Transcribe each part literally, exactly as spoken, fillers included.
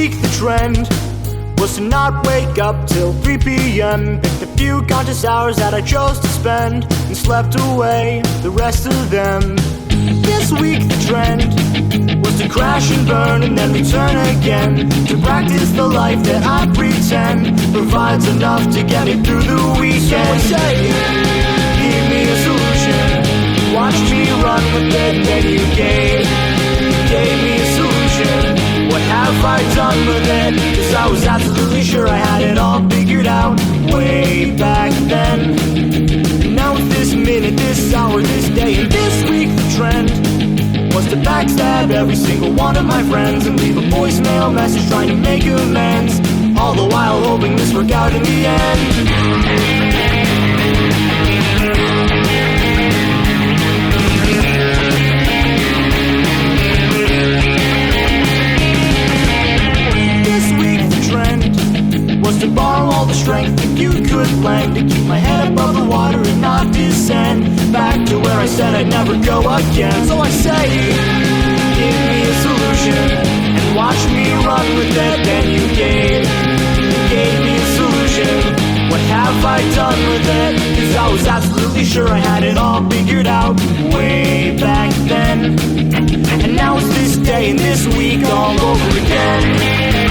week the trend was to not wake up till three p m Picked a few conscious hours that I chose to spend and slept away the rest of them. This week the trend was to crash and burn and then return again, to practice the life that I pretend provides enough to get me through the weekend. So say, give me a solution, watch me run with it, and then you gave, gave me a solution. What have I done with it? Cause I was absolutely sure I had it all figured out way back then. And now with this minute, this hour, this day, and this week the trend was to backstab every single one of my friends and leave a voicemail message trying to make amends, all the while hoping this worked out in the end. To borrow all the strength that you could lend, to keep my head above the water and not descend back to where I said I'd never go again. So I say, give me a solution and watch me run with it. Then you gave, gave me a solution. What have I done with it? Cause I was absolutely sure I had it all figured out way back then. And now it's this day and this week all over again.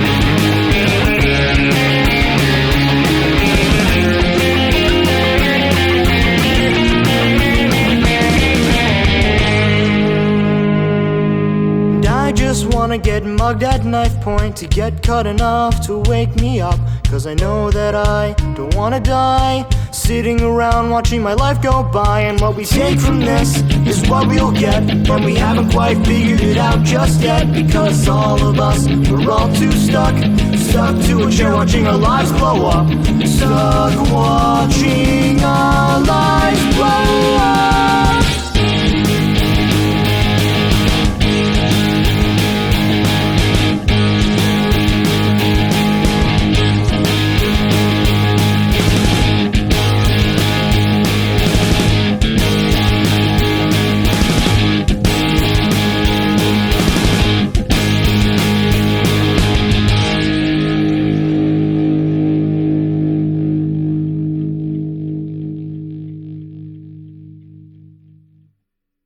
I just wanna get mugged at knife point, to get cut enough to wake me up. Cause I know that I don't wanna die sitting around watching my life go by. And what we take from this is what we'll get, and we haven't quite figured it out just yet. Because all of us, we're all too stuck, stuck to a chair watching our lives blow up, stuck watching our lives blow up.